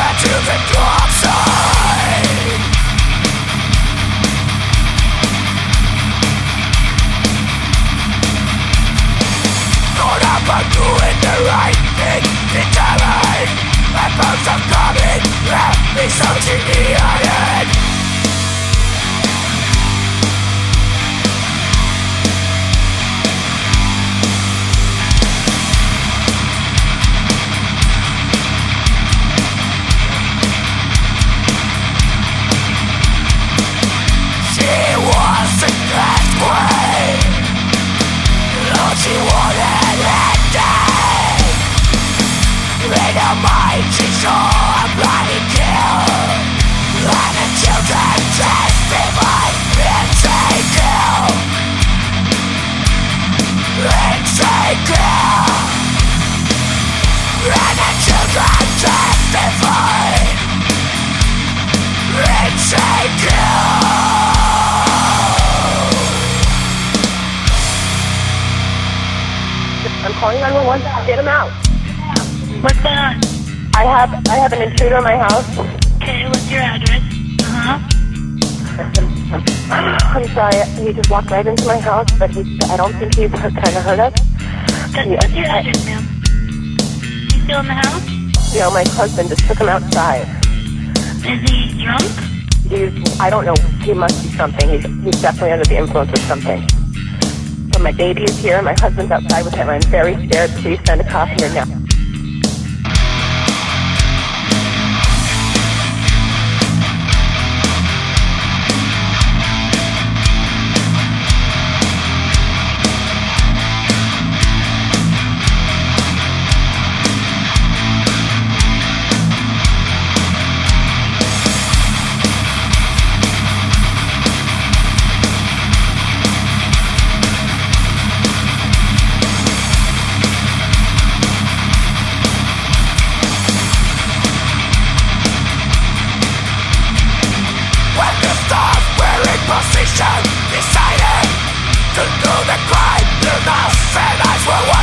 to the dark side. Thought about doing the right thing, determined. My bones are coming, left me searching the iron. She wanted ending. In her mind she saw a bloody kill, and the children testify insane kill. Insane kill. And the children testify insane kill. I'm calling 911. Get him out. What's going on? I have an intruder in my house. Okay, what's your address? I'm sorry. He just walked right into my house, but I don't think he's trying to hurt us. What's your address, ma'am? You still in the house? You know, my husband just took him outside. Is he drunk? I don't know. He must be something. He's definitely under the influence of something. So my baby is here. My husband's outside with him. I'm very scared. Please send a cop here now. Decided to do the crime, you know, and eyes were